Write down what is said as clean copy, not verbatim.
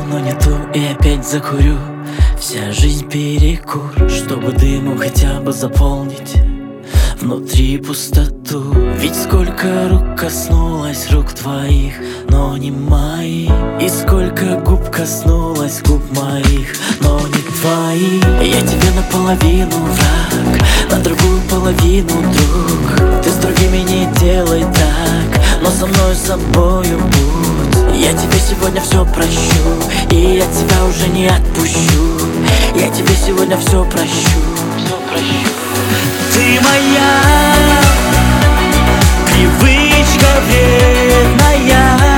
но не то, и опять закурю. Вся жизнь перекур, чтобы дымом хотя бы заполнить внутри пустоту. Ведь сколько рук коснулось рук твоих, но не моих. И сколько губ коснулось губ моих, но не твоих. Я тебе наполовину враг, на другую половину друг. Ты с другими не делай так, но со мной с собою будь. Я тебе сегодня все прощу, и я тебя уже не отпущу. Я тебе сегодня все прощу, все прощу. Ты моя привычка вредная,